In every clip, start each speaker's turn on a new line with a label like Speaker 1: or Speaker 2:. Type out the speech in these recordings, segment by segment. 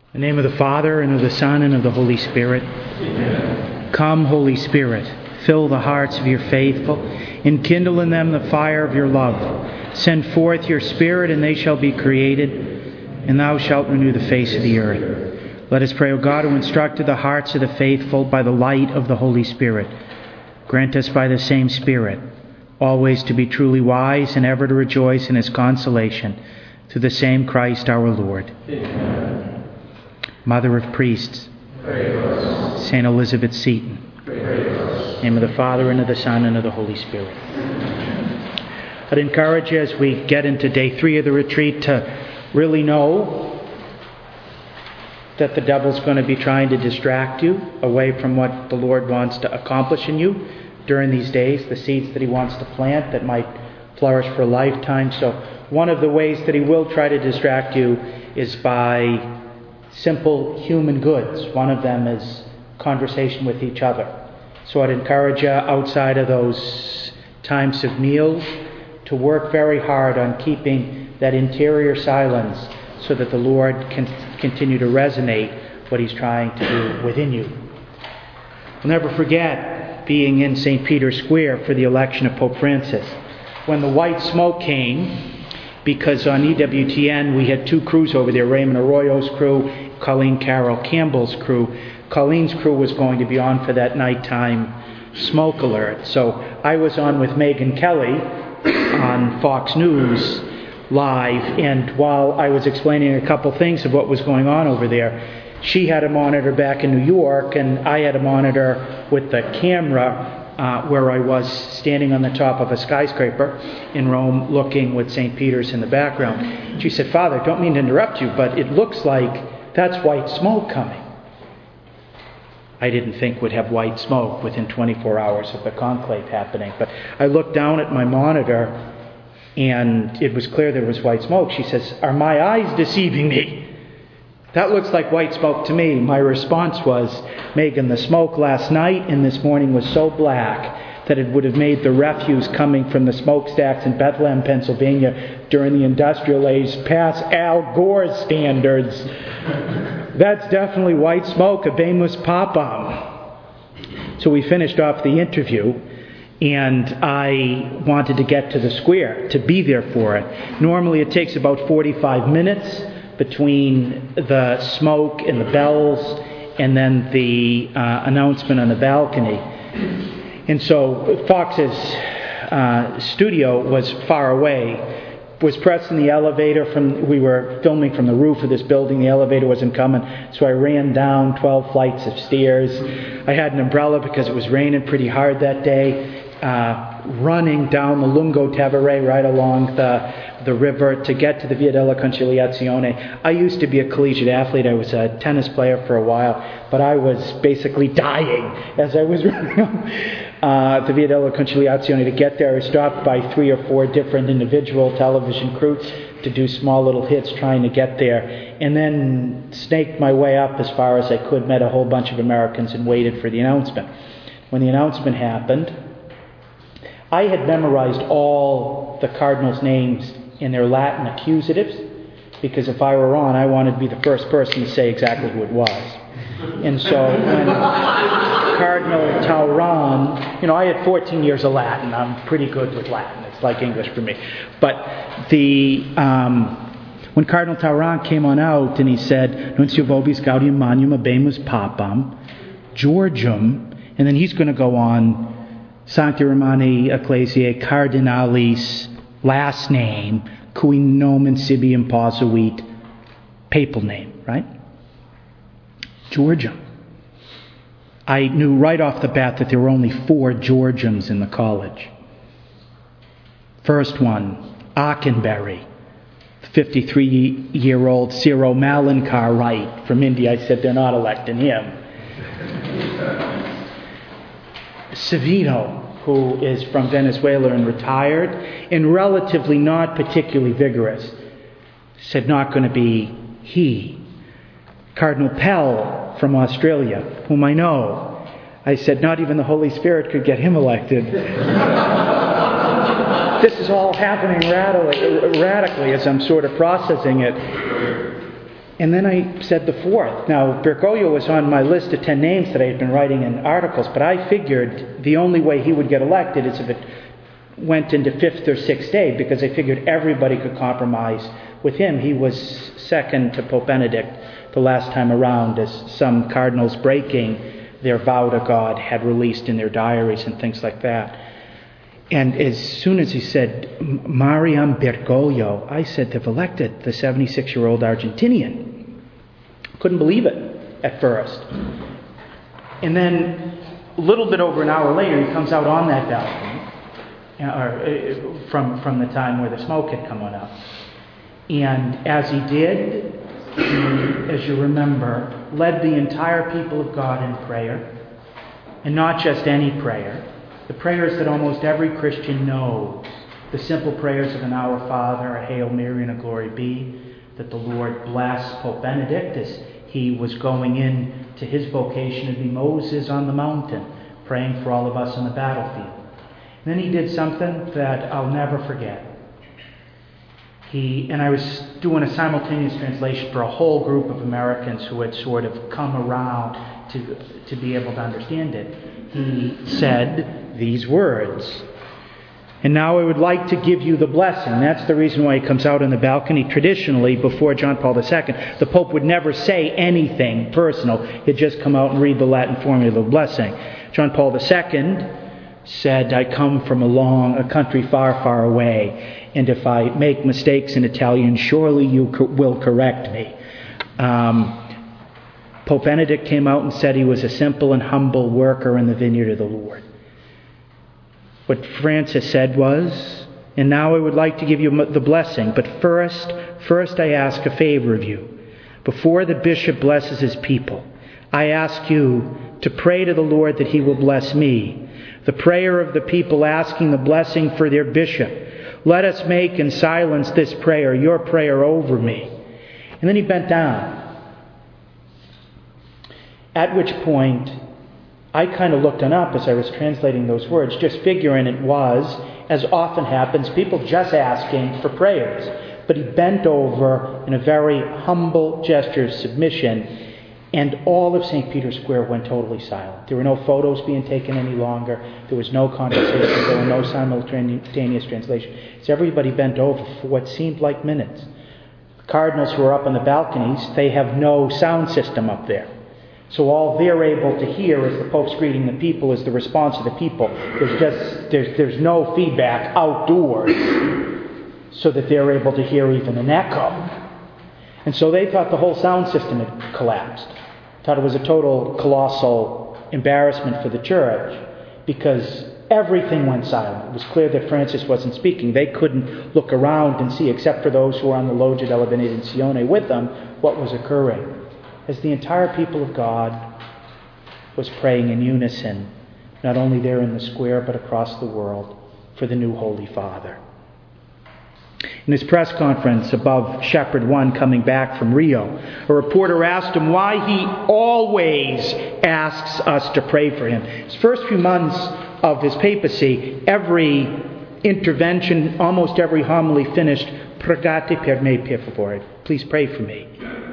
Speaker 1: In the name of the Father, and of the Son, and of the Holy Spirit. Amen. Come, Holy Spirit, fill the hearts of your faithful, enkindle in them the fire of your love. Send forth your Spirit, and they shall be created, and thou shalt renew the face of the earth. Let us pray, O God, who instructed the hearts of the faithful by the light of the Holy Spirit. Grant us by the same Spirit always to be truly wise and ever to rejoice in his consolation, through the same Christ our Lord. Amen. Mother of Priests, Saint Elizabeth Seton, in the name of the Father, and of the Son, and of the Holy Spirit. I'd encourage you as we get into day 3 of the retreat to really know that the devil's going to be trying to distract you away from what the Lord wants to accomplish in you during these days, the seeds that he wants to plant that might flourish for a lifetime. So one of the ways that he will try to distract you is by simple human goods. One of them is conversation with each other. So I'd encourage you, outside of those times of meals, to work very hard on keeping that interior silence so that the Lord can continue to resonate what he's trying to do within you. I'll never forget being in St. Peter's Square for the election of Pope Francis. When the white smoke came, because on EWTN we had 2 crews over there, Raymond Arroyo's crew, Colleen Carroll Campbell's crew. Colleen's crew was going to be on for that nighttime smoke alert. So I was on with Megyn Kelly on Fox News live, and while I was explaining a couple things of what was going on over there, she had a monitor back in New York, and I had a monitor with the camera where I was standing on the top of a skyscraper in Rome looking with St. Peter's in the background. She said, "Father, don't mean to interrupt you, but it looks like that's white smoke coming." I didn't think we'd have white smoke within 24 hours of the conclave happening, but I looked down at my monitor and it was clear there was white smoke. She says, "Are my eyes deceiving me? That looks like white smoke to me." My response was, "Megan, the smoke last night and this morning was so black that it would have made the refuse coming from the smokestacks in Bethlehem, Pennsylvania during the industrial age pass Al Gore's standards. That's definitely white smoke, habemus papam." So we finished off the interview, and I wanted to get to the square, to be there for it. Normally it takes about 45 minutes between the smoke and the bells and then the announcement on the balcony. And so Fox's studio was far away. Was pressed in the elevator we were filming from the roof of this building. The elevator wasn't coming, so I ran down 12 flights of stairs. I had an umbrella because it was raining pretty hard that day. Running down the Lungo Tevere right along the river to get to the Via della Conciliazione. I used to be a collegiate athlete. I was a tennis player for a while, but I was basically dying as I was running the Via della Conciliazione to get there. I was stopped by 3 or 4 different individual television crews to do small little hits trying to get there, and then snaked my way up as far as I could, met a whole bunch of Americans, and waited for the announcement. When the announcement happened, I had memorized all the cardinals' names in their Latin accusatives, because if I were on, I wanted to be the first person to say exactly who it was. And so when Cardinal Tauran, I had 14 years of Latin. I'm pretty good with Latin. It's like English for me. But when Cardinal Tauran came on out and he said, "Nuncio vobis gaudium magnum habemus papam, Georgium," and then he's going to go on, Sancti Romani Ecclesiae Cardinalis, last name, cui nomen sibi imposuit, papal name, right? Georgium. I knew right off the bat that there were only 4 Georgiums in the college. First one, Achenberry, 53-year-old Ciro Malankar Wright from India. I said, they're not electing him. Savino, who is from Venezuela and retired, and relatively not particularly vigorous, said not going to be he. Cardinal Pell from Australia, whom I know, I said not even the Holy Spirit could get him elected. This is all happening radically as I'm sort of processing it. And then I said the fourth. Now, Bergoglio was on my list of 10 names that I had been writing in articles, but I figured the only way he would get elected is if it went into fifth or sixth day, because I figured everybody could compromise with him. He was second to Pope Benedict the last time around, as some cardinals breaking their vow to God had released in their diaries and things like that. And as soon as he said, Mariam Bergoglio, I said, they've elected the 76-year-old Argentinian. Couldn't believe it at first. And then a little bit over an hour later, he comes out on that balcony, from the time where the smoke had come on up. And as he did, he, as you remember, led the entire people of God in prayer. And not just any prayer. The prayers that almost every Christian knows. The simple prayers of an Our Father, a Hail Mary, and a Glory Be. That the Lord bless Pope Benedict as he was going in to his vocation to be Moses on the mountain, praying for all of us on the battlefield. And then he did something that I'll never forget. And I was doing a simultaneous translation for a whole group of Americans who had sort of come around to be able to understand it. He said these words, and now I would like to give you the blessing. That's the reason why he comes out on the balcony. Traditionally, before John Paul II, the Pope would never say anything personal. He'd just come out and read the Latin formula of the blessing. John Paul II said, I come from a country far, far away, and if I make mistakes in Italian, surely you will correct me. Pope Benedict came out and said he was a simple and humble worker in the vineyard of the Lord. What Francis said was, and now I would like to give you the blessing, but first I ask a favor of you. Before the bishop blesses his people, I ask you to pray to the Lord that he will bless me. The prayer of the people asking the blessing for their bishop. Let us make in silence this prayer, your prayer over me. And then he bent down. At which point, I kind of looked on up as I was translating those words, just figuring it was, as often happens, people just asking for prayers. But he bent over in a very humble gesture of submission, and all of St. Peter's Square went totally silent. There were no photos being taken any longer. There was no conversation. There were no simultaneous translation. So everybody bent over for what seemed like minutes. The cardinals who are up on the balconies, they have no sound system up there. So all they're able to hear as the Pope's greeting the people is the response of the people. There's no feedback outdoors so that they're able to hear even an echo. And so they thought the whole sound system had collapsed. Thought it was a total colossal embarrassment for the church because everything went silent. It was clear that Francis wasn't speaking. They couldn't look around and see, except for those who were on the Loggia della Benedizione with them, what was occurring. As the entire people of God was praying in unison, not only there in the square, but across the world, for the new Holy Father. In his press conference above Shepherd 1 coming back from Rio, a reporter asked him why he always asks us to pray for him. His first few months of his papacy, every intervention, almost every homily finished, Pregate per me, per favore. Please pray for me.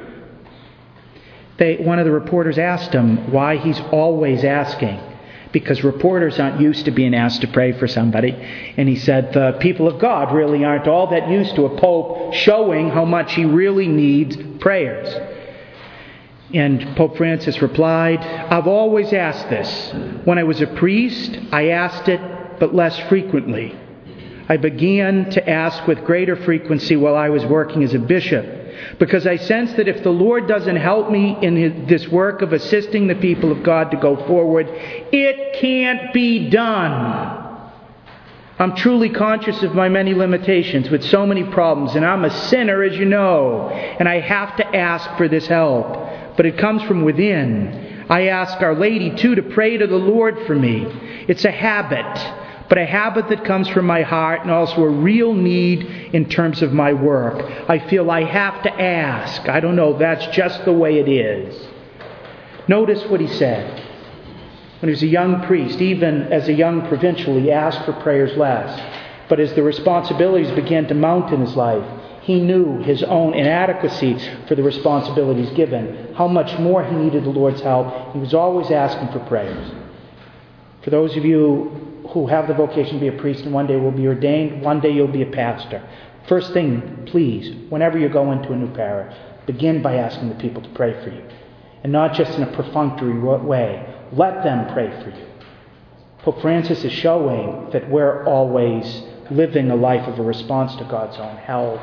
Speaker 1: One of the reporters asked him why he's always asking, because reporters aren't used to being asked to pray for somebody. And he said the people of God really aren't all that used to a pope showing how much he really needs prayers. And Pope Francis replied, I've always asked this. When I was a priest, I asked it, but less frequently. I began to ask with greater frequency while I was working as a bishop, because I sense that if the Lord doesn't help me in this work of assisting the people of God to go forward, it can't be done. I'm truly conscious of my many limitations with so many problems, and I'm a sinner, as you know, and I have to ask for this help. But it comes from within. I ask Our Lady, too, to pray to the Lord for me. It's a habit. But a habit that comes from my heart and also a real need in terms of my work. I feel I have to ask. I don't know, that's just the way it is. Notice what he said. When he was a young priest, even as a young provincial, he asked for prayers less. But as the responsibilities began to mount in his life, He knew his own inadequacy for the responsibilities given, how much more he needed the Lord's help. He was always asking for prayers. For those of you who have the vocation to be a priest and one day will be ordained, one day you'll be a pastor. First thing, please, whenever you go into a new parish, begin by asking the people to pray for you. And not just in a perfunctory way. Let them pray for you. Pope Francis is showing that we're always living a life of a response to God's own help.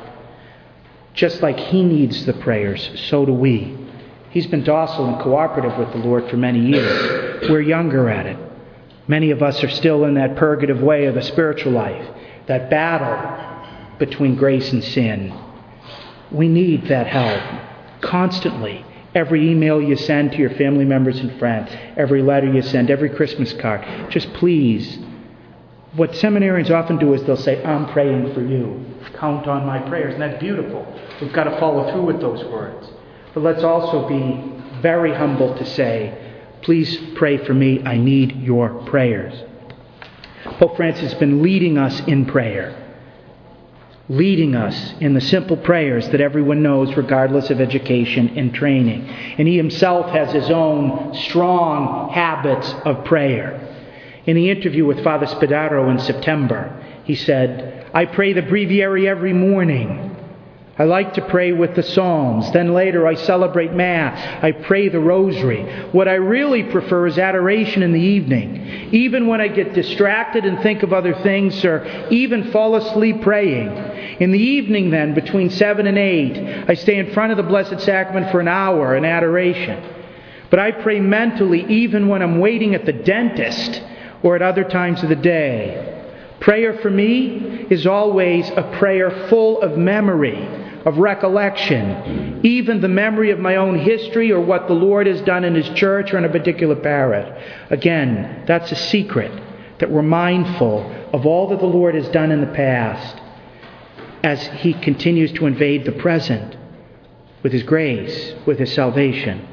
Speaker 1: Just like he needs the prayers, so do we. He's been docile and cooperative with the Lord for many years. We're younger at it. Many of us are still in that purgative way of the spiritual life, that battle between grace and sin. We need that help constantly. Every email you send to your family members and friends, every letter you send, every Christmas card, just please. What seminarians often do is they'll say, I'm praying for you. Count on my prayers. And that's beautiful. We've got to follow through with those words. But let's also be very humble to say, please pray for me. I need your prayers. Pope Francis has been leading us in prayer. Leading us in the simple prayers that everyone knows regardless of education and training. And he himself has his own strong habits of prayer. In the interview with Father Spadaro in September, he said, I pray the breviary every morning. I like to pray with the Psalms. Then later I celebrate Mass. I pray the Rosary. What I really prefer is adoration in the evening. Even when I get distracted and think of other things or even fall asleep praying. In the evening then, between 7 and 8, I stay in front of the Blessed Sacrament for an hour in adoration. But I pray mentally even when I'm waiting at the dentist or at other times of the day. Prayer for me is always a prayer full of memory, of recollection, even the memory of my own history or what the Lord has done in His church or in a particular parish. Again, that's a secret, that we're mindful of all that the Lord has done in the past as He continues to invade the present with His grace, with His salvation.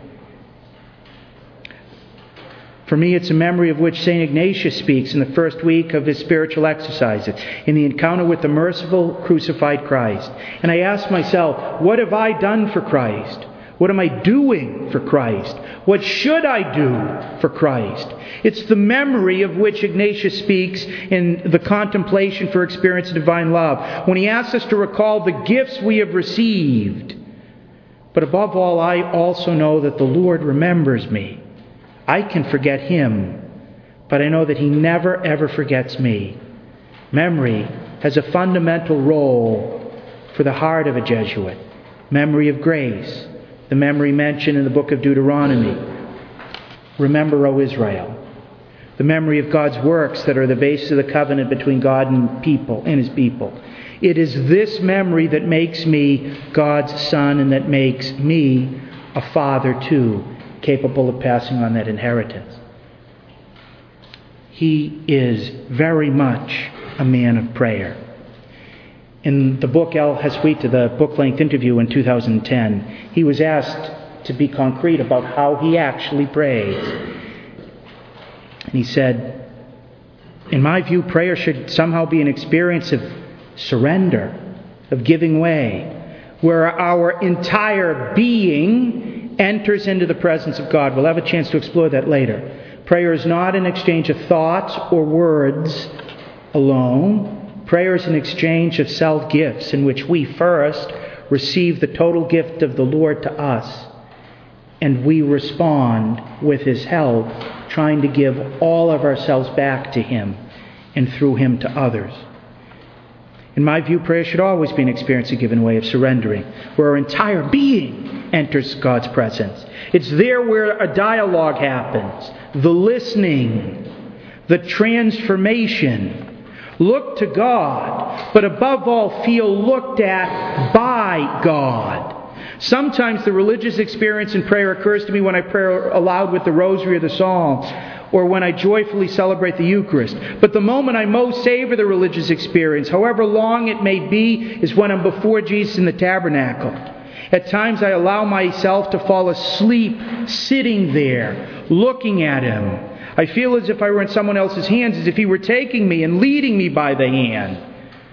Speaker 1: For me, it's a memory of which St. Ignatius speaks in the first week of his spiritual exercises, in the encounter with the merciful, crucified Christ. And I ask myself, what have I done for Christ? What am I doing for Christ? What should I do for Christ? It's the memory of which Ignatius speaks in the Contemplation for Experiencing Divine Love, when he asks us to recall the gifts we have received. But above all, I also know that the Lord remembers me. I can forget Him, but I know that He never, ever forgets me. Memory has a fundamental role for the heart of a Jesuit. Memory of grace, the memory mentioned in the book of Deuteronomy. Remember, O Israel. The memory of God's works that are the basis of the covenant between God and His people. It is this memory that makes me God's son and that makes me a father too, capable of passing on that inheritance. He is very much a man of prayer. In the book El Jesuita, the book-length interview in 2010, he was asked to be concrete about how he actually prays. And he said, in my view, prayer should somehow be an experience of surrender, of giving way, where our entire being enters into the presence of God. We'll have a chance to explore that later. Prayer is not an exchange of thoughts or words alone. Prayer is an exchange of self-gifts in which we first receive the total gift of the Lord to us, and we respond with His help, trying to give all of ourselves back to Him and through Him to others. In my view, prayer should always be an experience of giving way, of surrendering, where our entire being enters God's presence. It's there where a dialogue happens, the listening, the transformation. Look to God, but above all, feel looked at by God. Sometimes the religious experience in prayer occurs to me when I pray aloud with the Rosary or the Psalms, or when I joyfully celebrate the Eucharist. But the moment I most savor the religious experience, however long it may be, is when I'm before Jesus in the tabernacle. At times I allow myself to fall asleep sitting there, looking at Him. I feel as if I were in someone else's hands, as if He were taking me and leading me by the hand.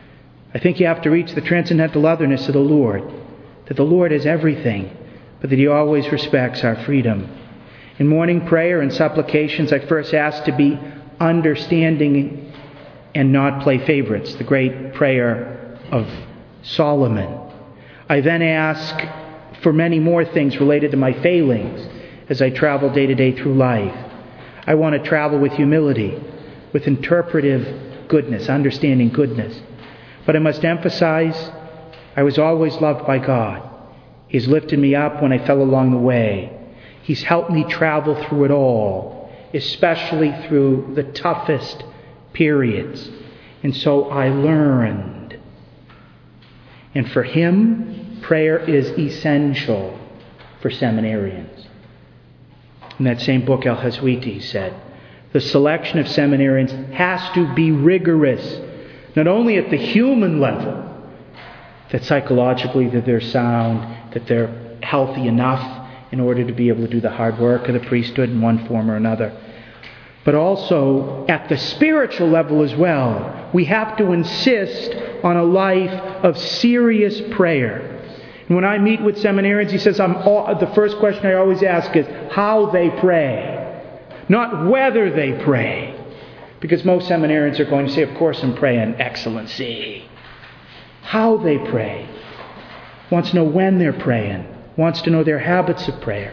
Speaker 1: I think you have to reach the transcendental otherness of the Lord, that the Lord is everything, but that He always respects our freedom. In morning prayer and supplications, I first ask to be understanding and not play favorites, the great prayer of Solomon. I then ask for many more things related to my failings as I travel day to day through life. I want to travel with humility, with interpretive goodness, understanding goodness. But I must emphasize, I was always loved by God. He's lifted me up when I fell along the way. He's helped me travel through it all, especially through the toughest periods. And so I learned. And for Him, prayer is essential for seminarians. In that same book, El-Jesuiti said, the selection of seminarians has to be rigorous, not only at the human level, that psychologically that they're sound, that they're healthy enough in order to be able to do the hard work of the priesthood in one form or another, but also at the spiritual level as well. We have to insist on a life of serious prayer. And when I meet with seminarians, he says, the first question I always ask is how they pray, not whether they pray. Because most seminarians are going to say, of course I'm praying, Excellency. How they pray. Wants to know when they're praying. Wants to know their habits of prayer.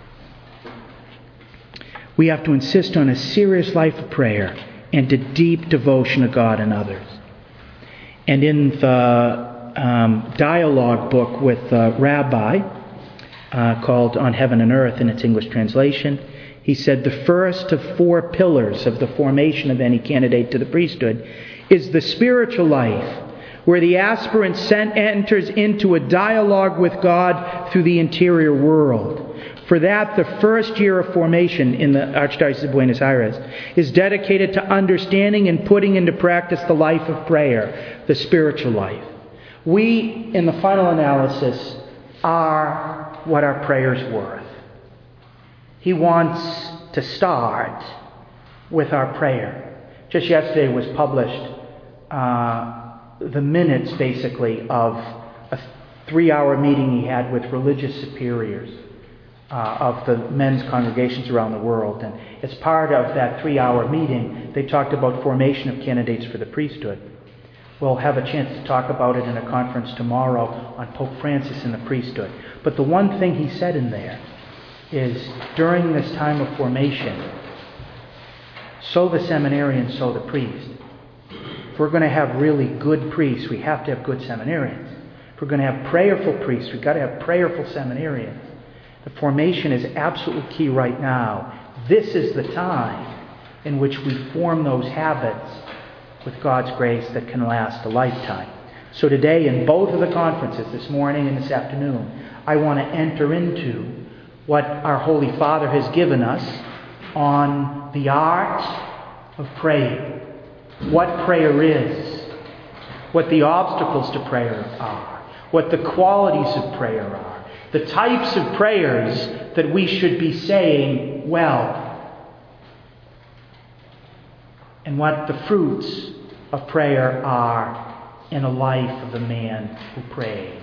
Speaker 1: We have to insist on a serious life of prayer and a deep devotion to God and others. And in the dialogue book with a rabbi called On Heaven and Earth in its English translation, he said the first of 4 pillars of the formation of any candidate to the priesthood is the spiritual life, where the aspirant enters into a dialogue with God through the interior world. For that, the first year of formation in the Archdiocese of Buenos Aires is dedicated to understanding and putting into practice the life of prayer, the spiritual life. We, in the final analysis, are what our prayer's worth. He wants to start with our prayer. Just yesterday was published the minutes, basically, of a 3-hour meeting he had with religious superiors of the men's congregations around the world. And as part of that 3-hour meeting, they talked about formation of candidates for the priesthood. We'll have a chance to talk about it in a conference tomorrow on Pope Francis and the priesthood. But the one thing he said in there is, during this time of formation, so the seminarian, so the priest. If we're going to have really good priests, we have to have good seminarians. If we're going to have prayerful priests, we've got to have prayerful seminarians. The formation is absolutely key right now. This is the time in which we form those habits with God's grace that can last a lifetime. So today, in both of the conferences, this morning and this afternoon, I want to enter into what our Holy Father has given us on the art of praying, what prayer is, what the obstacles to prayer are, what the qualities of prayer are, the types of prayers that we should be saying well, and what the fruits of prayer are in a life of the man who prays.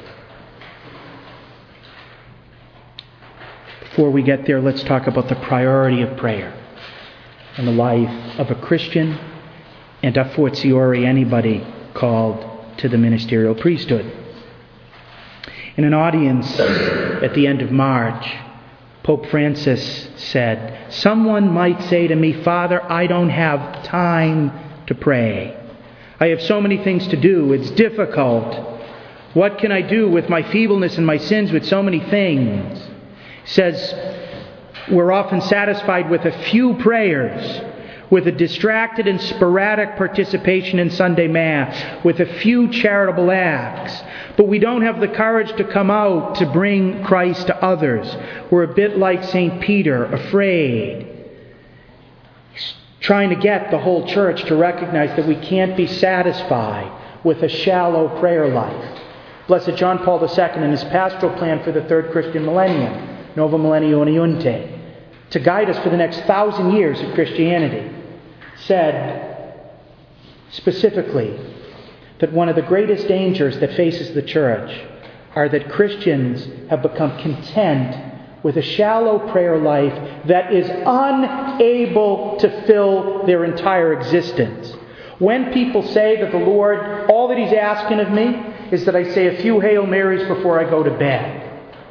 Speaker 1: Before we get there, let's talk about the priority of prayer in the life of a Christian and a fortiori anybody called to the ministerial priesthood. In an audience at the end of March, Pope Francis said, "Someone might say to me, 'Father, I don't have time to pray. I have so many things to do. It's difficult. What can I do with my feebleness and my sins with so many things?'" He says, we're often satisfied with a few prayers, with a distracted and sporadic participation in Sunday Mass, with a few charitable acts. But we don't have the courage to come out to bring Christ to others. We're a bit like St. Peter, afraid. He's trying to get the whole church to recognize that we can't be satisfied with a shallow prayer life. Blessed John Paul II, in his pastoral plan for the third Christian millennium, Nova Millennium Uniunte, to guide us for the next 1,000 years of Christianity, said specifically, that one of the greatest dangers that faces the church are that Christians have become content with a shallow prayer life that is unable to fill their entire existence. When people say that the Lord, all that He's asking of me is that I say a few Hail Marys before I go to bed,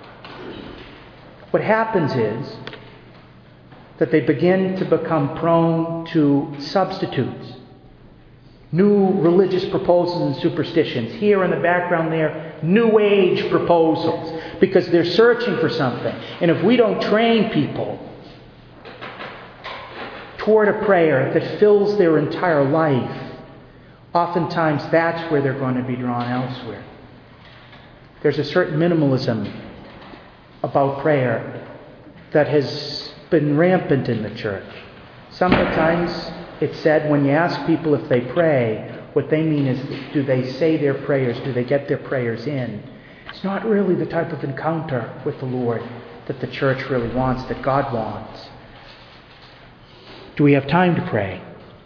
Speaker 1: what happens is that they begin to become prone to substitutes, new religious proposals and superstitions. Here in the background there, New Age proposals, because they're searching for something. And if we don't train people toward a prayer that fills their entire life, oftentimes that's where they're going to be drawn elsewhere. There's a certain minimalism about prayer that has been rampant in the church. Sometimes it's said when you ask people if they pray, what they mean is, do they say their prayers? Do they get their prayers in? It's not really the type of encounter with the Lord that the church really wants, that God wants. Do we have time to pray?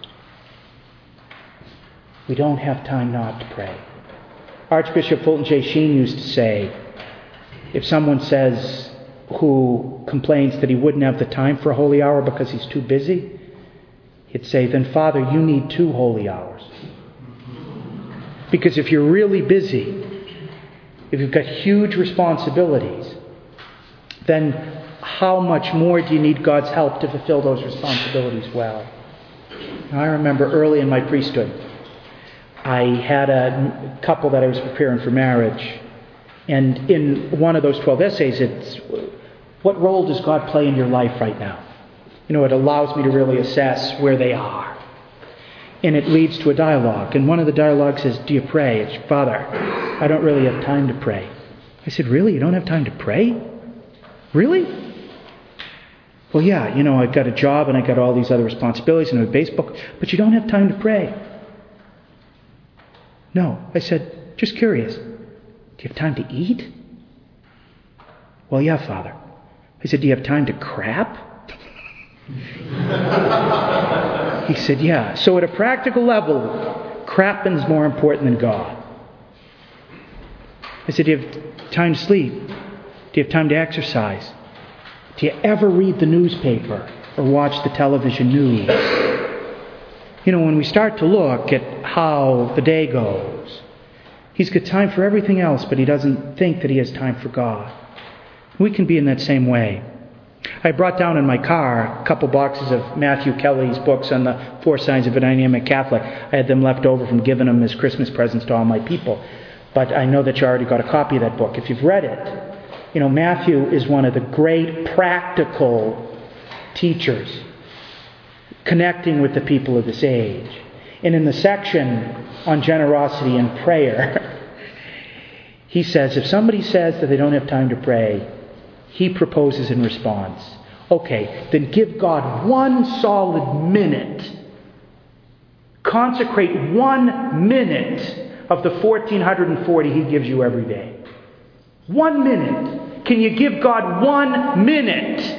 Speaker 1: We don't have time not to pray. Archbishop Fulton J. Sheen used to say, if someone says who complains that he wouldn't have the time for a holy hour because he's too busy, he'd say, then Father, you need 2 holy hours. Because if you're really busy, if you've got huge responsibilities, then how much more do you need God's help to fulfill those responsibilities well? Now, I remember early in my priesthood, I had a couple that I was preparing for marriage. And in one of those 12 essays, it's, what role does God play in your life right now? You know, it allows me to really assess where they are. And it leads to a dialogue. And one of the dialogues is, do you pray? It's, Father, I don't really have time to pray. I said, really? You don't have time to pray? Really? Well, yeah, you know, I've got a job and I've got all these other responsibilities and a baseball, but you don't have time to pray. No. I said, just curious. Do you have time to eat? Well, yeah, Father. I said, do you have time to crap? He said, yeah. So at a practical level, crapping's more important than God. I said, do you have time to sleep? Do you have time to exercise? Do you ever read the newspaper or watch the television news? You know, when we start to look at how the day goes, he's got time for everything else, but he doesn't think that he has time for God. We can be in that same way. I brought down in my car a couple boxes of Matthew Kelly's books on the 4 signs of a dynamic Catholic. I had them left over from giving them as Christmas presents to all my people. But I know that you already got a copy of that book. If you've read it, you know, Matthew is one of the great practical teachers connecting with the people of this age. And in the section on generosity and prayer, he says, if somebody says that they don't have time to pray, he proposes in response, okay, then give God 1 solid minute. Consecrate 1 minute of the 1,440 he gives you every day. 1 minute. Can you give God 1 minute?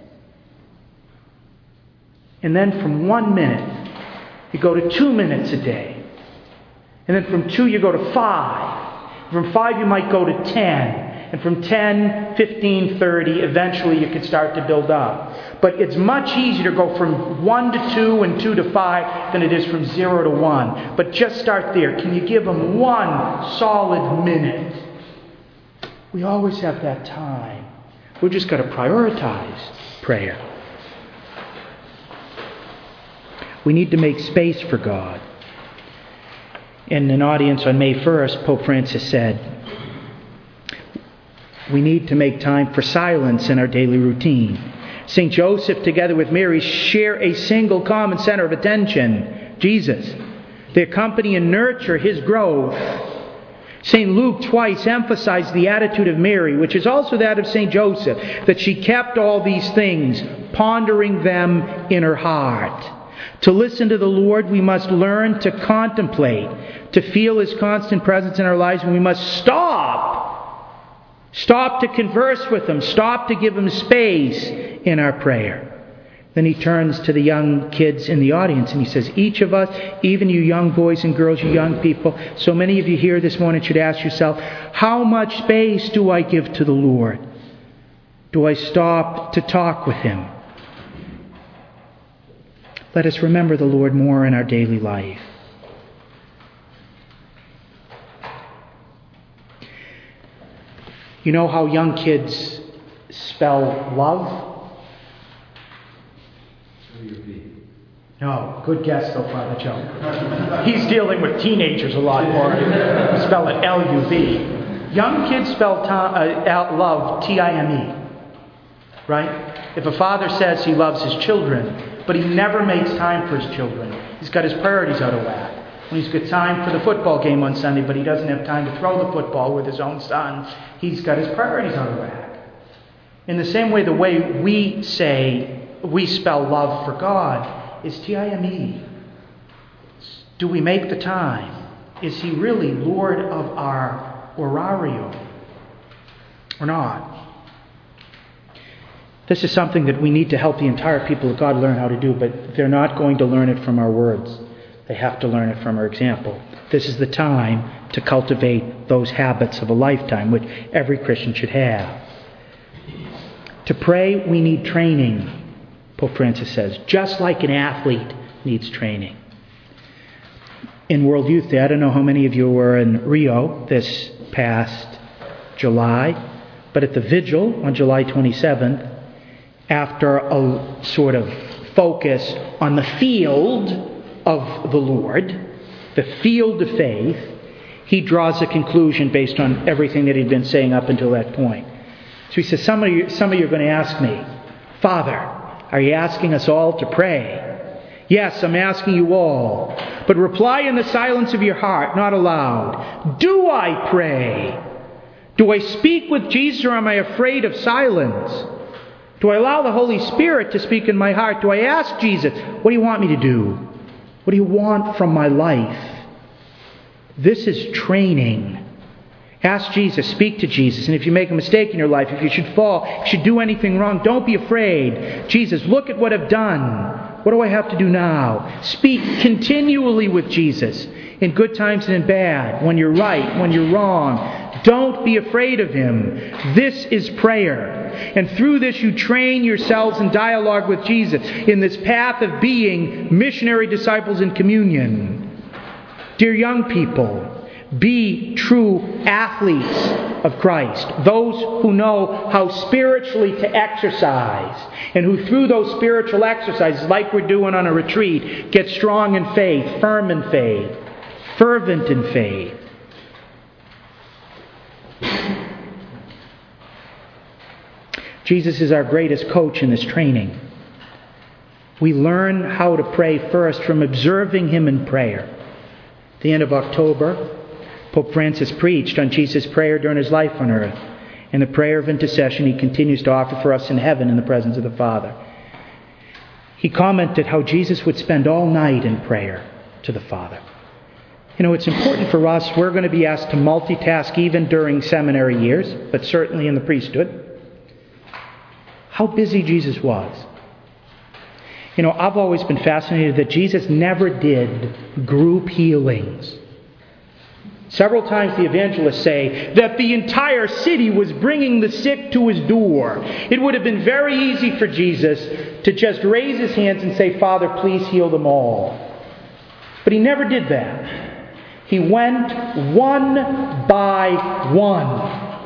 Speaker 1: And then from 1 minute, you go to 2 minutes a day. And then from 2, you go to 5. From 5, you might go to 10. And from 10, 15, 30, eventually you can start to build up. But it's much easier to go from 1 to 2 and 2 to 5 than it is from 0 to 1. But just start there. Can you give them 1 solid minute? We always have that time. We've just got to prioritize prayer. We need to make space for God. In an audience on May 1st, Pope Francis said, we need to make time for silence in our daily routine. St. Joseph, together with Mary, share a single common center of attention, Jesus. They accompany and nurture his growth. St. Luke twice emphasized the attitude of Mary, which is also that of St. Joseph, that she kept all these things, pondering them in her heart. To listen to the Lord, we must learn to contemplate, to feel his constant presence in our lives, and we must stop to converse with him, stop to give him space in our prayer. Then he turns to the young kids in the audience and he says, each of us, even you young boys and girls, you young people, so many of you here this morning should ask yourself, how much space do I give to the Lord? Do I stop to talk with Him? Let us remember the Lord more in our daily life. You know how young kids spell love? No, good guess so far, the joke. He's dealing with teenagers a lot more. Spell it L-U-V. Young kids spell love T-I-M-E. Right? If a father says he loves his children, but he never makes time for his children, he's got his priorities out of whack. When he's got time for the football game on Sunday, but he doesn't have time to throw the football with his own son, he's got his priorities out of whack. In the same way, the way we spell love for God is T-I-M-E. Do we make the time? Is He really Lord of our orario or not? This is something that we need to help the entire people of God learn how to do, but they're not going to learn it from our words. They have to learn it from our example. This is the time to cultivate those habits of a lifetime, which every Christian should have. To pray, we need training, Pope Francis says, just like an athlete needs training. In World Youth Day, I don't know how many of you were in Rio this past July, but at the vigil on July 27th, after a sort of focus on the field of the Lord, the field of faith, he draws a conclusion based on everything that he'd been saying up until that point. So he says, some of you are going to ask me, Father, are you asking us all to pray? Yes, I'm asking you all. But reply in the silence of your heart, not aloud. Do I pray? Do I speak with Jesus, or am I afraid of silence? Do I allow the Holy Spirit to speak in my heart? Do I ask Jesus, what do you want me to do? What do you want from my life? This is training. Ask Jesus, speak to Jesus. And if you make a mistake in your life, if you should fall, if you should do anything wrong, don't be afraid. Jesus, look at what I've done. What do I have to do now? Speak continually with Jesus, in good times and in bad, when you're right, when you're wrong. Don't be afraid of Him. This is prayer. And through this you train yourselves in dialogue with Jesus, in this path of being missionary disciples in communion. Dear young people, be true athletes of Christ. Those who know how spiritually to exercise, and who through those spiritual exercises, like we're doing on a retreat, get strong in faith, firm in faith, fervent in faith. Jesus is our greatest coach in this training. We learn how to pray first from observing Him in prayer. At the end of October, Pope Francis preached on Jesus' prayer during His life on earth, and the prayer of intercession He continues to offer for us in heaven in the presence of the Father. He commented how Jesus would spend all night in prayer to the Father. You know, it's important for us. We're going to be asked to multitask even during seminary years, but certainly in the priesthood. How busy Jesus was. You know, I've always been fascinated that Jesus never did group healings. Several times the evangelists say that the entire city was bringing the sick to His door. It would have been very easy for Jesus to just raise His hands and say, Father, please heal them all. But He never did that. He went one by one.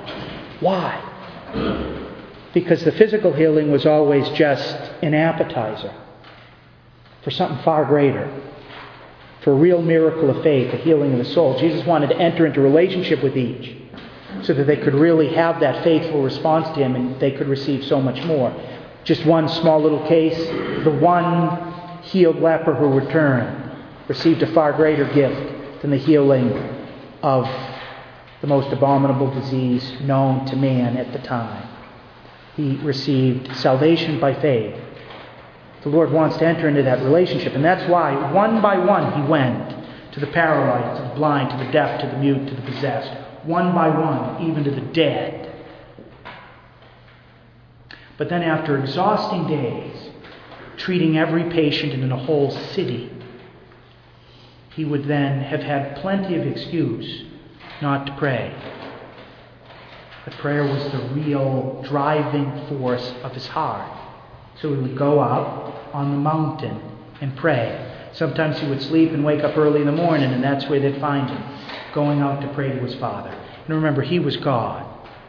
Speaker 1: Why? Because the physical healing was always just an appetizer for something far greater. For a real miracle of faith, a healing of the soul. Jesus wanted to enter into relationship with each so that they could really have that faithful response to Him and they could receive so much more. Just one small little case, the one healed leper who returned received a far greater gift than the healing of the most abominable disease known to man at the time. He received salvation by faith. The Lord wants to enter into that relationship, and that's why one by one He went to the paralyzed, to the blind, to the deaf, to the mute, to the possessed. One by one, even to the dead. But then after exhausting days, treating every patient in a whole city, he would then have had plenty of excuse not to pray. But prayer was the real driving force of his heart. So he would go up on the mountain and pray. Sometimes he would sleep and wake up early in the morning, and that's where they'd find him, going out to pray to his Father. And remember, he was God.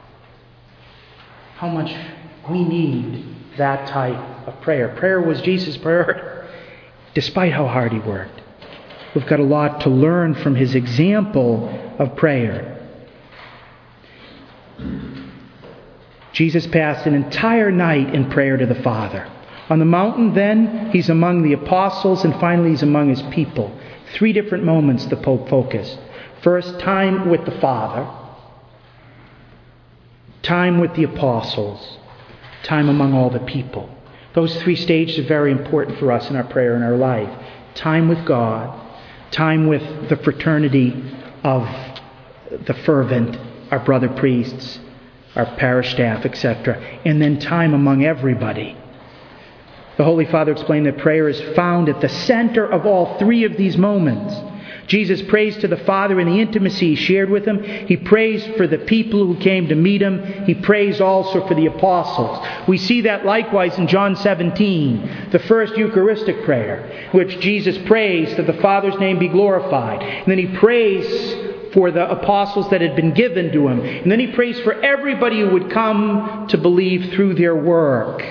Speaker 1: How much we need that type of prayer. Prayer was Jesus' priority, despite how hard he worked. We've got a lot to learn from his example of prayer. Jesus passed an entire night in prayer to the Father. On the mountain, then, he's among the apostles, and finally he's among his people. 3 different moments the Pope focused. First, time with the Father. Time with the apostles. Time among all the people. Those 3 stages are very important for us in our prayer and our life. Time with God. Time with the fraternity of the fervent, our brother priests, our parish staff, etc. And then time among everybody. The Holy Father explained that prayer is found at the center of all 3 of these moments. Jesus prays to the Father in the intimacy he shared with him. He prays for the people who came to meet him. He prays also for the apostles. We see that likewise in John 17, the first Eucharistic prayer, which Jesus prays that the Father's name be glorified. And then he prays for the apostles that had been given to him. And then he prays for everybody who would come to believe through their work.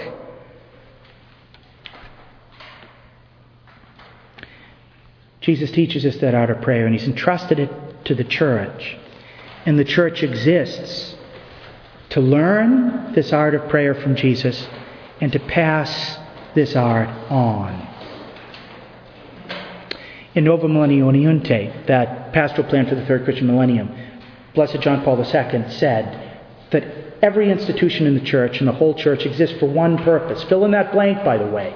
Speaker 1: Jesus teaches us that art of prayer, and he's entrusted it to the church. And the church exists to learn this art of prayer from Jesus and to pass this art on. In Nova Millennium Uniunte, that pastoral plan for the third Christian millennium, Blessed John Paul II said that every institution in the church and the whole church exists for one purpose. Fill in that blank, by the way.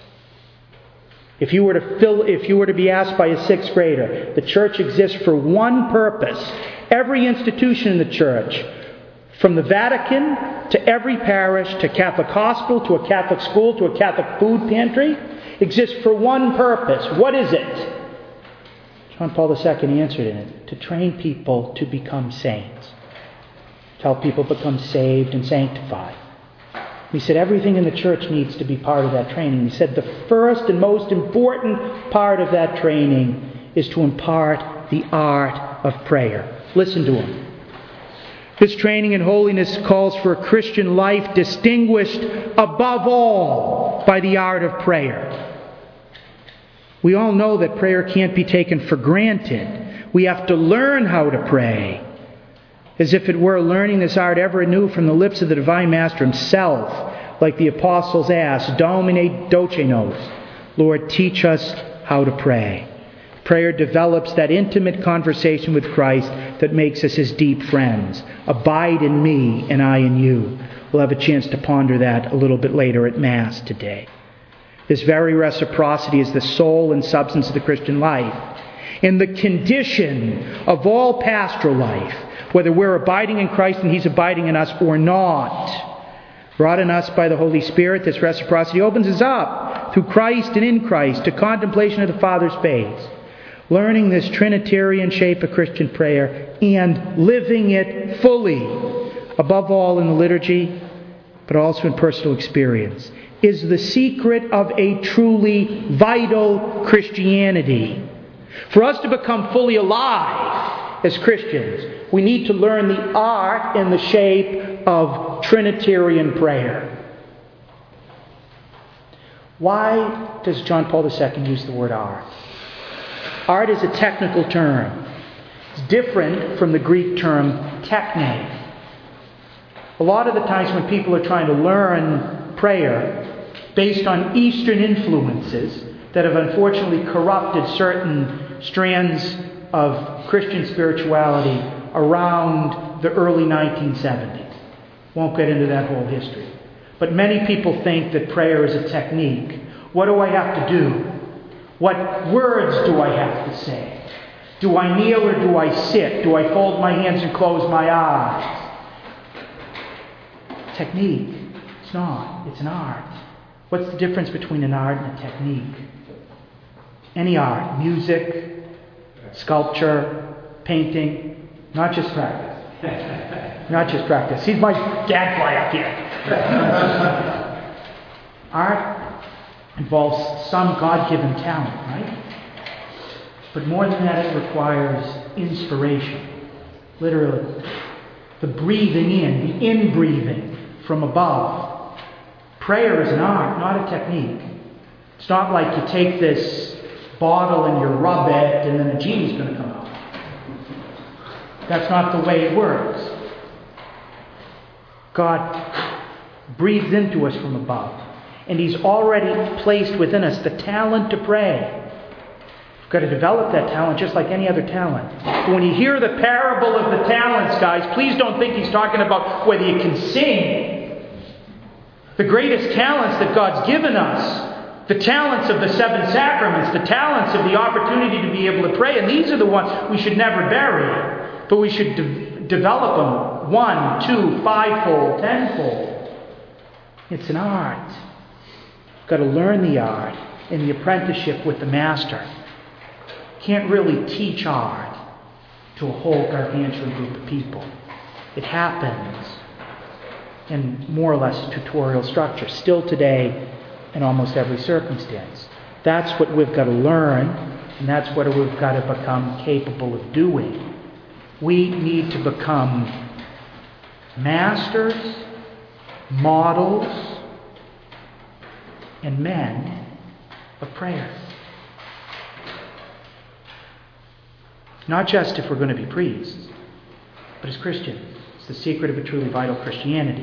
Speaker 1: If you were to be asked by a 6th grader, the church exists for one purpose. Every institution in the church, from the Vatican to every parish, to Catholic hospital, to a Catholic school, to a Catholic food pantry, exists for one purpose. What is it? John Paul II answered in it, to train people to become saints. To help people become saved and sanctified. He said everything in the church needs to be part of that training. He said the first and most important part of that training is to impart the art of prayer. Listen to him. This training in holiness calls for a Christian life distinguished above all by the art of prayer. We all know that prayer can't be taken for granted. We have to learn how to pray. As if it were learning this art ever anew from the lips of the Divine Master himself, like the apostles asked, Domine doce nos, Lord, teach us how to pray. Prayer develops that intimate conversation with Christ that makes us his deep friends. Abide in me and I in you. We'll have a chance to ponder that a little bit later at Mass today. This very reciprocity is the soul and substance of the Christian life. And the condition of all pastoral life, whether we're abiding in Christ and he's abiding in us or not, wrought in us by the Holy Spirit, this reciprocity opens us up through Christ and in Christ to contemplation of the Father's face, learning this Trinitarian shape of Christian prayer and living it fully, above all in the liturgy, but also in personal experience, is the secret of a truly vital Christianity. For us to become fully alive as Christians, we need to learn the art and the shape of Trinitarian prayer. Why does John Paul II use the word art? Art is a technical term. It's different from the Greek term techne. A lot of the times when people are trying to learn prayer based on Eastern influences that have unfortunately corrupted certain strands of Christian spirituality around the early 1970s. Won't get into that whole history. But many people think that prayer is a technique. What do I have to do? What words do I have to say? Do I kneel or do I sit? Do I fold my hands and close my eyes? Technique. It's not. It's an art. What's the difference between an art and a technique? Any art, music, sculpture, painting, not just practice. Not just practice. He's my gadfly up here. Art involves some God-given talent, right? But more than that, it requires inspiration. Literally. The breathing in, the in-breathing from above. Prayer is an art, not a technique. It's not like you take this bottle and you rub it and then a genie's going to come out. That's not the way it works. God breathes into us from above. And He's already placed within us the talent to pray. We've got to develop that talent just like any other talent. But when you hear the parable of the talents, guys, please don't think He's talking about whether you can sing. The greatest talents that God's given us, the talents of the 7 sacraments, the talents of the opportunity to be able to pray, and these are the ones we should never bury, but we should develop them 1, 2, 5-fold, 10-fold. It's an art. You've got to learn the art in the apprenticeship with the master. Can't really teach art to a whole gargantuan group of people. It happens in more or less tutorial structure, still today in almost every circumstance. That's what we've got to learn, and that's what we've got to become capable of doing. We need to become masters, models, and men of prayer. Not just if we're going to be priests, but as Christians. It's the secret of a truly vital Christianity.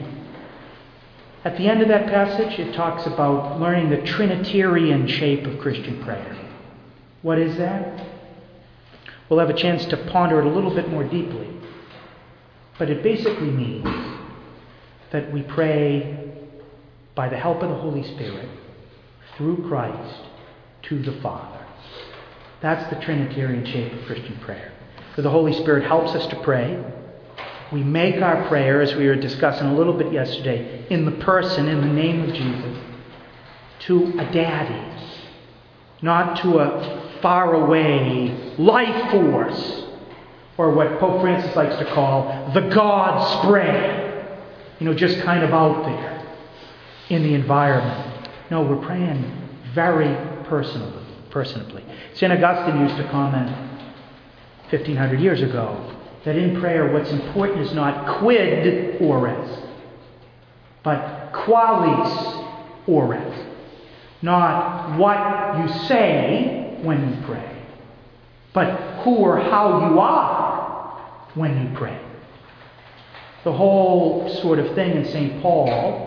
Speaker 1: At the end of that passage, it talks about learning the Trinitarian shape of Christian prayer. What is that? We'll have a chance to ponder it a little bit more deeply. But it basically means that we pray by the help of the Holy Spirit through Christ to the Father. That's the Trinitarian shape of Christian prayer. So the Holy Spirit helps us to pray. We make our prayer, as we were discussing a little bit yesterday, in the person, in the name of Jesus, to a daddy, not to a faraway life force, or what Pope Francis likes to call the God spray, just kind of out there in the environment. No, we're praying very personally. St. Augustine used to comment 1,500 years ago that in prayer what's important is not quid ores, but qualis ores. Not what you say when you pray, but who or how you are when you pray. The whole sort of thing in St. Paul,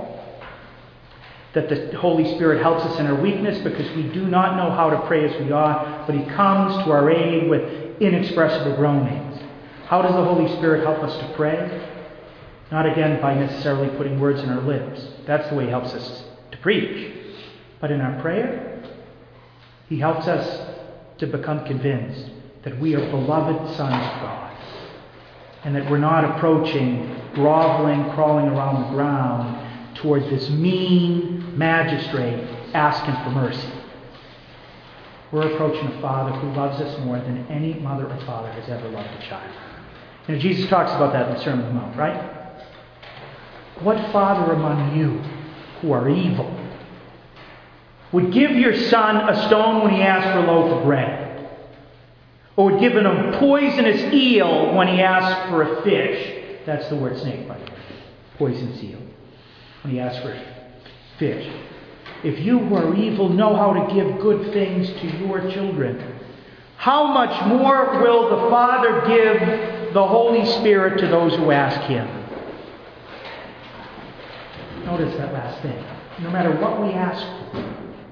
Speaker 1: that the Holy Spirit helps us in our weakness because we do not know how to pray as we ought, but He comes to our aid with inexpressible groanings. How does the Holy Spirit help us to pray? Not again by necessarily putting words in our lips. That's the way He helps us to preach. But in our prayer, He helps us to become convinced that we are beloved sons of God. And that we're not approaching, groveling, crawling around the ground towards this mean magistrate asking for mercy. We're approaching a Father who loves us more than any mother or father has ever loved a child. And Jesus talks about that in the Sermon on the Mount, right? What father among you who are evil would give your son a stone when he asks for a loaf of bread? Or would give him a poisonous eel when he asks for a fish? That's the word snake, by the way. Poisonous eel. When he asks for a fish. If you who are evil know how to give good things to your children, how much more will the Father give the Holy Spirit to those who ask Him? Notice that last thing. No matter what we ask for.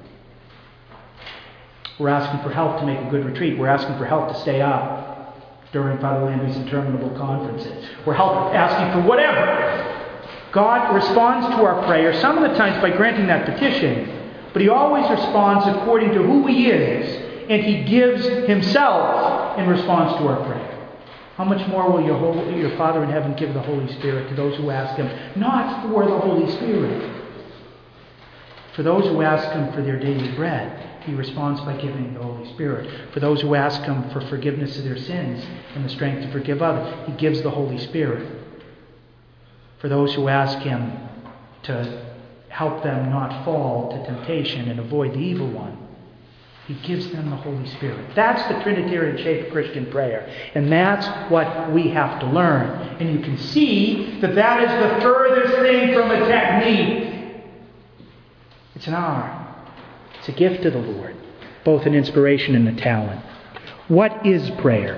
Speaker 1: We're asking for help to make a good retreat. We're asking for help to stay up during Father Landry's interminable conferences. We're asking for whatever. God responds to our prayer, some of the times by granting that petition, but He always responds according to who He is, and He gives Himself in response to our prayer. How much more will your Father in heaven give the Holy Spirit to those who ask Him, not for the Holy Spirit, For those who ask Him for their daily bread, He responds by giving the Holy Spirit. For those who ask Him for forgiveness of their sins and the strength to forgive others, He gives the Holy Spirit. For those who ask Him to help them not fall to temptation and avoid the evil one, He gives them the Holy Spirit. That's the Trinitarian shape of Christian prayer. And that's what we have to learn. And you can see that that is the furthest thing from a technique. It's an art. It's a gift to the Lord, both an inspiration and a talent. What is prayer?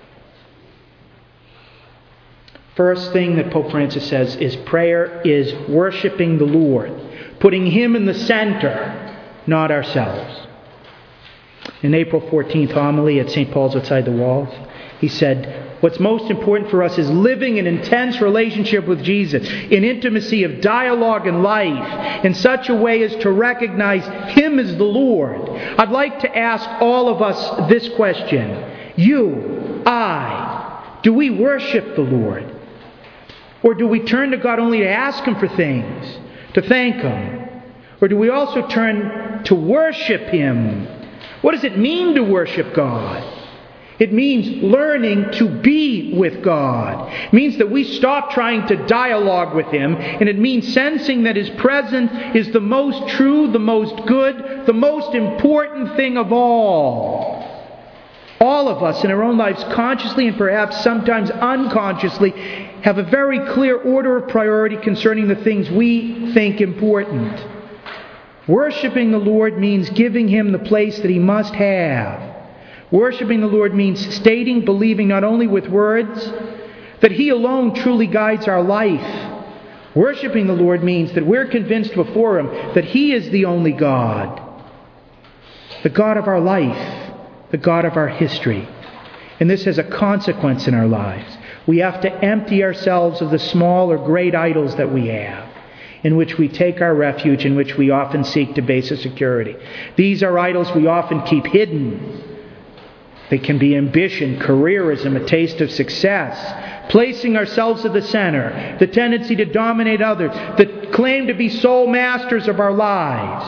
Speaker 1: First thing that Pope Francis says is prayer is worshiping the Lord, putting Him in the center, not ourselves. In April 14th homily at St. Paul's Outside the Walls, he said, what's most important for us is living an intense relationship with Jesus, an intimacy of dialogue and life, in such a way as to recognize Him as the Lord. I'd like to ask all of us this question. You, I, do we worship the Lord? Or do we turn to God only to ask Him for things, to thank Him? Or do we also turn to worship Him? What does it mean to worship God? It means learning to be with God. It means that we stop trying to dialogue with Him, and it means sensing that His presence is the most true, the most good, the most important thing of all. All of us in our own lives, consciously and perhaps sometimes unconsciously, have a very clear order of priority concerning the things we think important. Worshipping the Lord means giving Him the place that He must have. Worshipping the Lord means stating, believing not only with words, that He alone truly guides our life. Worshipping the Lord means that we're convinced before Him that He is the only God. The God of our life, the God of our history. And this has a consequence in our lives. We have to empty ourselves of the small or great idols that we have, in which we take our refuge, in which we often seek to base a security. These are idols we often keep hidden. They can be ambition, careerism, a taste of success, placing ourselves at the center, the tendency to dominate others, the claim to be sole masters of our lives.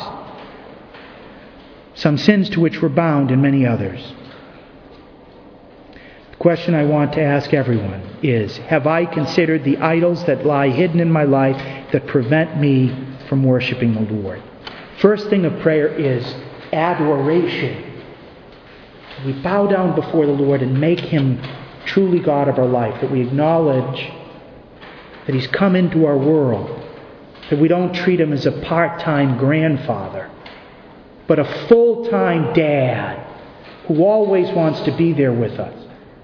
Speaker 1: Some sins to which we're bound, and many others. The question I want to ask everyone is, have I considered the idols that lie hidden in my life that prevent me from worshiping the Lord? First thing of prayer is adoration. We bow down before the Lord and make Him truly God of our life, that we acknowledge that He's come into our world, that we don't treat Him as a part-time grandfather, but a full-time dad who always wants to be there with us.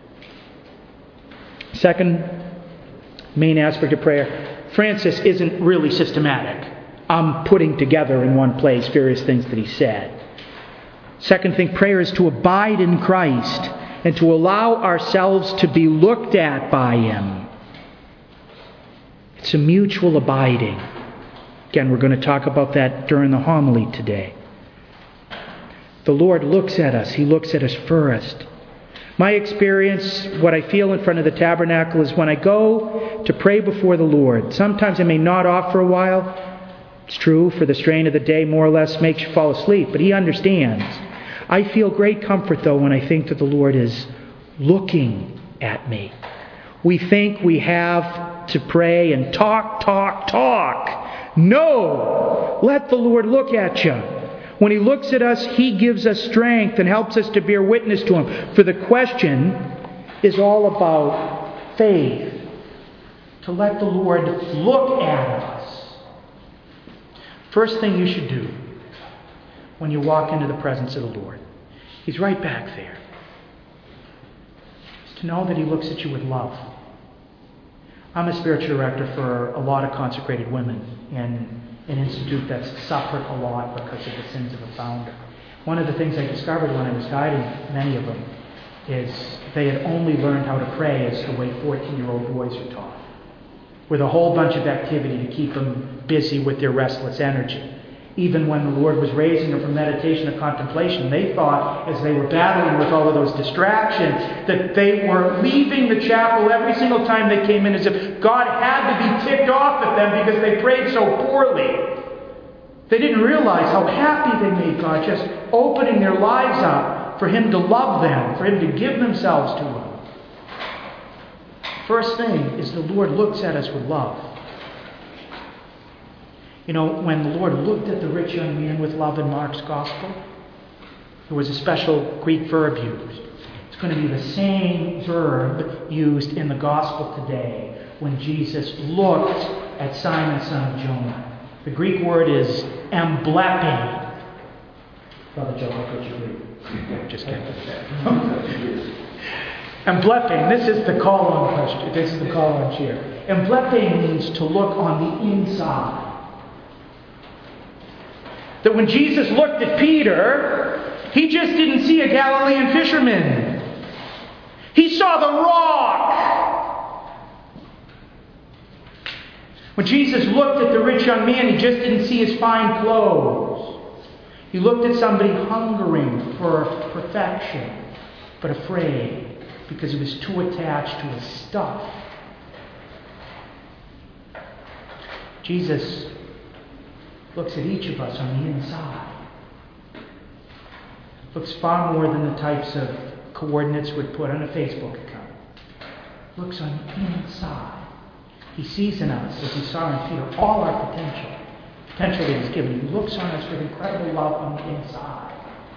Speaker 1: Second main aspect of prayer, Francis isn't really systematic. I'm putting together in one place various things that he said. Second thing, prayer is to abide in Christ and to allow ourselves to be looked at by Him. It's a mutual abiding. Again, we're going to talk about that during the homily today. The Lord looks at us. He looks at us first. My experience, what I feel in front of the tabernacle, is when I go to pray before the Lord, sometimes I may nod off for a while. It's true, for the strain of the day more or less makes you fall asleep, but He understands. I feel great comfort, though, when I think that the Lord is looking at me. We think we have to pray and talk. No! Let the Lord look at you. When He looks at us, He gives us strength and helps us to bear witness to Him. For the question is all about faith. To let the Lord look at us. First thing you should do when you walk into the presence of the Lord, He's right back there, is to know that He looks at you with love. I'm a spiritual director for a lot of consecrated women in an institute that's suffered a lot because of the sins of the founder. One of the things I discovered when I was guiding many of them is they had only learned how to pray as the way 14-year-old boys are taught, with a whole bunch of activity to keep them busy with their restless energy. Even when the Lord was raising them from meditation to contemplation, they thought, as they were battling with all of those distractions, that they were leaving the chapel every single time they came in as if God had to be ticked off at them because they prayed so poorly. They didn't realize how happy they made God just opening their lives up for Him to love them, for Him to give themselves to them. First thing is the Lord looks at us with love. You know, when the Lord looked at the rich young man with love in Mark's Gospel, there was a special Greek verb used. It's going to be the same verb used in the Gospel today when Jesus looked at Simon, son of Jonah. The Greek word is emblepe. Brother Joe, how could you agree? Just kidding. Emblepe, this is the call-on question. This is the call-on cheer. Emblepe means to look on the inside. That when Jesus looked at Peter, He just didn't see a Galilean fisherman. He saw the rock. When Jesus looked at the rich young man, He just didn't see his fine clothes. He looked at somebody hungering for perfection, but afraid because he was too attached to his stuff. Jesus looks at each of us on the inside. Looks far more than the types of coordinates we'd put on a Facebook account. Looks on the inside. He sees in us, as He saw in Peter, all our potential that He's given. He looks on us with incredible love on the inside.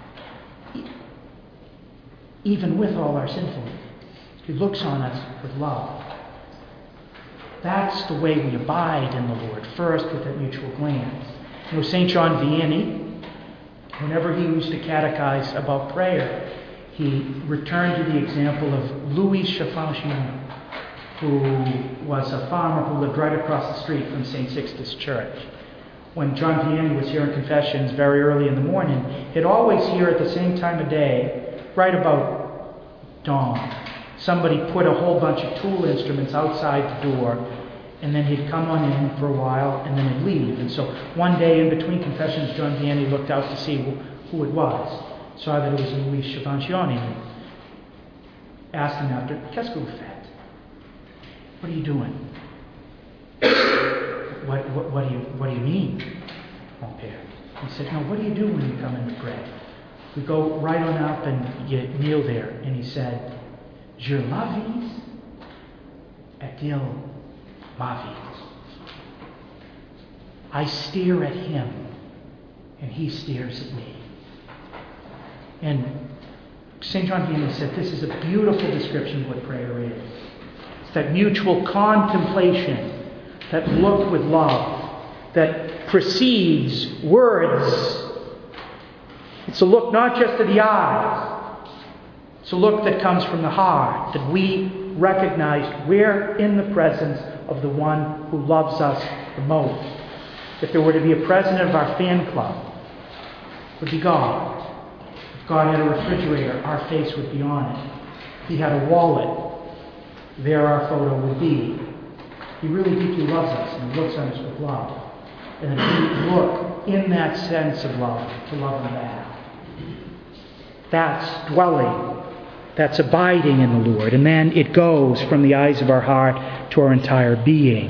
Speaker 1: Even with all our sinfulness, He looks on us with love. That's the way we abide in the Lord, first with that mutual glance. You know, St. John Vianney, whenever he used to catechize about prayer, he returned to the example of Louis Chafanchion, who was a farmer who lived right across the street from St. Sixtus Church. When John Vianney was here in confessions very early in the morning, he'd always hear at the same time of day, right about dawn, somebody put a whole bunch of tool instruments outside the door, and then he'd come on in for a while, and then he'd leave. And so one day in between confessions, John Vianney looked out to see who it was. Saw that it was Louis Chavanchioni. Asked him after, "Qu'est-ce que vous faites? What are you doing?" What do you mean, mon père? He said, "No, what do you do when you come in to pray?" We go right on up and you kneel there. And he said, "Je l'avise et il m'avise." I stare at him and he stares at me. And St. John Vianney said this is a beautiful description of what prayer is. It's that mutual contemplation, that look with love, that precedes words. It's a look not just of the eyes. It's a look that comes from the heart, that we recognize we're in the presence of the one who loves us the most. If there were to be a president of our fan club, it would be God. If God had a refrigerator, our face would be on it. If He had a wallet, there our photo would be. He really deeply loves us, and He looks on us with love. And if we look in that sense of love, to love Him back. That's dwelling. That's abiding in the Lord. And then it goes from the eyes of our heart to our entire being.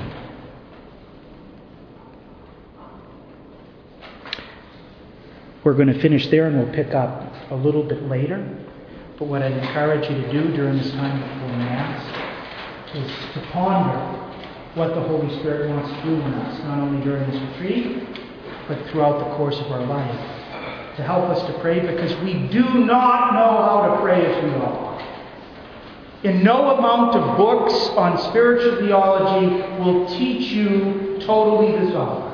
Speaker 1: We're going to finish there and we'll pick up a little bit later. But what I'd encourage you to do during this time before Mass is to ponder what the Holy Spirit wants to do in us, not only during this retreat, but throughout the course of our life. To help us to pray, because we do not know how to pray as we ought. And no amount of books on spiritual theology will teach you totally this art.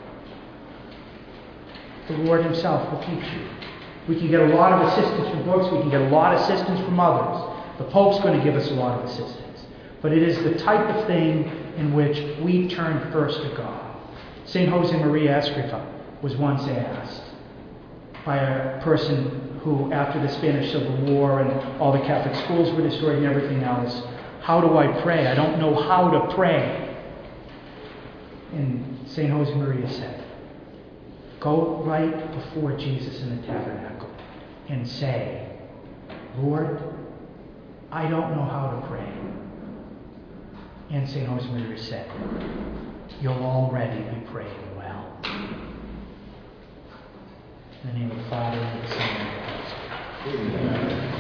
Speaker 1: The Lord Himself will teach you. We can get a lot of assistance from books. We can get a lot of assistance from others. The Pope's going to give us a lot of assistance. But it is the type of thing in which we turn first to God. St. Josemaria Escrivá was once asked by a person who, after the Spanish Civil War and all the Catholic schools were destroyed and everything else, how do I pray? I don't know how to pray. And St. Josemaria said, go right before Jesus in the tabernacle and say, Lord, I don't know how to pray. And St. Josemaria said, you'll already be praying well. In the name of the Father, and of the Son, and of the Holy Spirit. Amen.